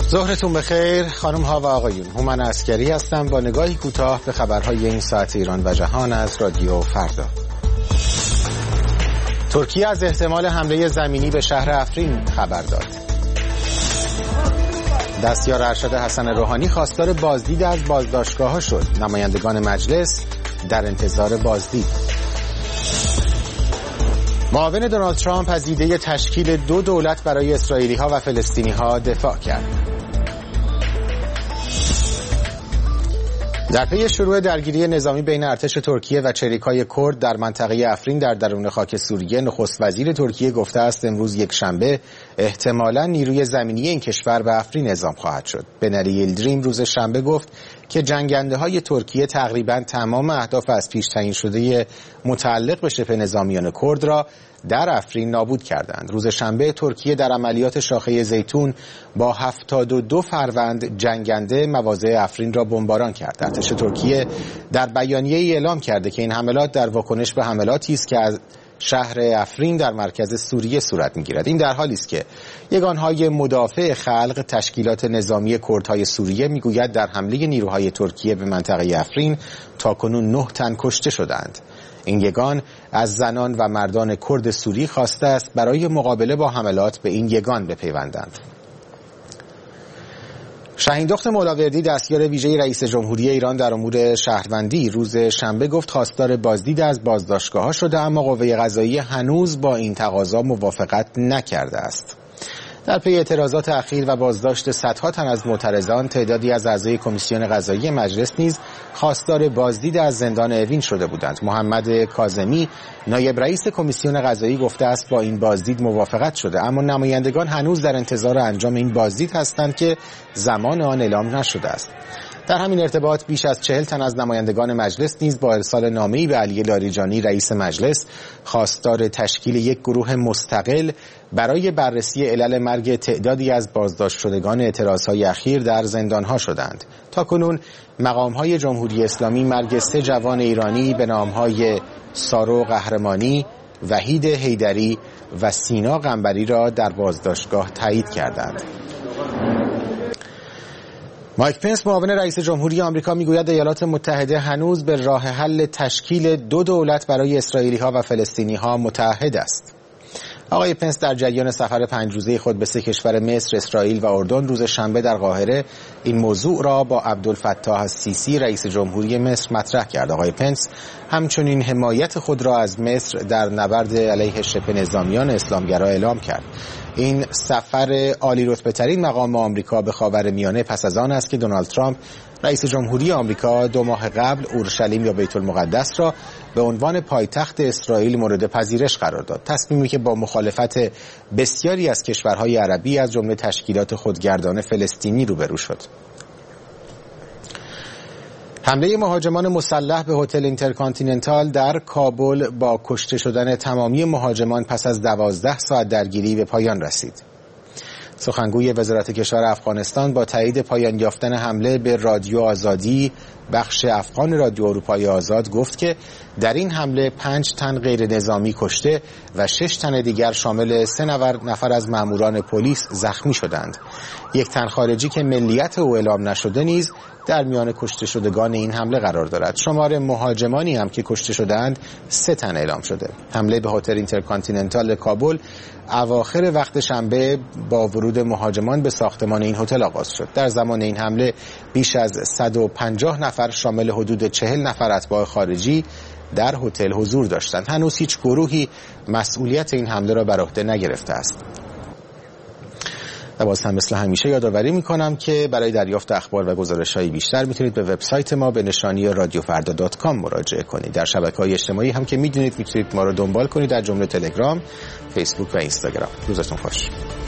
ظهرتون بخیر خانم ها و آقایون. هومن عسکری هستم با نگاهی کوتاه به خبرهای این ساعت ایران و جهان از رادیو فردا. ترکیه از احتمال حمله زمینی به شهر افرین خبر داد. دستیار ارشد حسن روحانی خواستار بازدید از بازداشتگاه‌ها شد. نمایندگان مجلس در انتظار بازدید. معاون دونالد ترامپ از ایده تشکیل 2 دولت برای اسرائیلی‌ها و فلسطینی‌ها دفاع کرد. در پی شروع درگیری نظامی بین ارتش ترکیه و چریک‌های کرد در منطقه افرین در درون خاک سوریه، نخست وزیر ترکیه گفته است امروز یکشنبه احتمالاً نیروی زمینی این کشور به افرین اعزام خواهد شد. بنالی یلدریم روز شنبه گفت که جنگنده‌های ترکیه تقریباً تمام اهداف از پیش تعیین شده متعلق به شبه نظامیان کرد را در افرین نابود کردند. روز شنبه ترکیه در عملیات شاخه زیتون با 72 فروند جنگنده مواضع افرین را بمباران کرد. ارتش ترکیه در بیانیه‌ای اعلام کرده که این حملات در واکنش به حملاتی است که از شهر افرین در مرکز سوریه صورت می‌گیرد. این در حالی است که یگانهای مدافع خلق تشکیلات نظامی کردهای سوریه میگوید در حمله نیروهای ترکیه به منطقه افرین تاکنون 9 تن کشته شدند. این یگان از زنان و مردان کرد سوری خواسته است برای مقابله با حملات به این یگان بپیوندند. شاهین مولاوردی دستیار ویژه رئیس جمهوری ایران در امور شهروندی روز شنبه گفت خواستار بازدید از بازداشتگاه‌ها شده، اما قوه قضاییه هنوز با این تقاضا موافقت نکرده است. در پی اعتراضات اخیر و بازداشت صدها تن از معترضان، تعدادی از اعضای کمیسیون قضایی مجلس نیز خواستار بازدید از زندان اوین شده بودند. محمد کاظمی نایب رئیس کمیسیون قضایی گفته است با این بازدید موافقت شده، اما نمایندگان هنوز در انتظار انجام این بازدید هستند که زمان آن اعلام نشده است. در همین ارتباط بیش از 40 تن از نمایندگان مجلس نیز با ارسال نامه‌ای به علی لاریجانی رئیس مجلس خواستار تشکیل یک گروه مستقل برای بررسی علل مرگ تعدادی از بازداشت شدگان اعتراضهای اخیر در زندانها شدند. تاکنون مقامهای جمهوری اسلامی مرگ 3 جوان ایرانی به نامهای سارو قهرمانی، وحید حیدری و سینا قنبری را در بازداشتگاه تایید کردند. مایک پنس معاون رئیس جمهوری آمریکا میگوید ایالات متحده هنوز به راه حل تشکیل 2 دولت برای اسرائیلی‌ها و فلسطینی‌ها متعهد است. آقای پنس در جریان سفر 5 روزه خود به 3 کشور مصر، اسرائیل و اردن روز شنبه در قاهره این موضوع را با عبدالفتاح السیسی رئیس جمهوری مصر مطرح کرد. آقای پنس همچنین حمایت خود را از مصر در نبرد علیه شبه نظامیان اسلامگرا اعلام کرد. این سفر عالی رتبه ترین مقام آمریکا به خاورمیانه پس از آن است که دونالد ترامپ رئیس جمهوری آمریکا 2 ماه قبل اورشلیم یا بیت المقدس را به عنوان پایتخت اسرائیل مورد پذیرش قرار داد. تصمیمی که با مخالفت بسیاری از کشورهای عربی از جمله تشکیلات خودگردان فلسطینی روبرو شد. حمله مهاجمان مسلح به هتل اینترکانتیننتال در کابل با کشته شدن تمامی مهاجمان پس از 12 ساعت درگیری به پایان رسید. سخنگوی وزارت کشور افغانستان با تایید پایان یافتن حمله به رادیو آزادی بخش افغان رادیو اروپای آزاد گفت که در این حمله 5 تن غیر نظامی کشته و 6 تن دیگر شامل 3 نفر از ماموران پلیس زخمی شدند. 1 تن خارجی که ملیت او اعلام نشده نیز در میان کشته شدگان این حمله قرار دارد. شمار مهاجمانی هم که کشته شدند 3 تن اعلام شده. حمله به هتل اینترکانتیننتال کابل اواخر وقت شنبه با ورود مهاجمان به ساختمان این هتل آغاز شد. در زمان این حمله بیش از 150 نفر شامل حدود 40 نفر اتباع خارجی در هتل حضور داشتند. هنوز هیچ گروهی مسئولیت این حمله را بر عهده نگرفته است. و باز هم مثل همیشه یادآوری میکنم که برای دریافت اخبار و گزارش‌های بیشتر میتونید به وبسایت ما به نشانی radiofarda.com مراجعه کنید. در شبکه‌های اجتماعی هم که میدونید میتونید ما رو دنبال کنید، در جمله تلگرام، فیسبوک و اینستاگرام. روزتون خوش.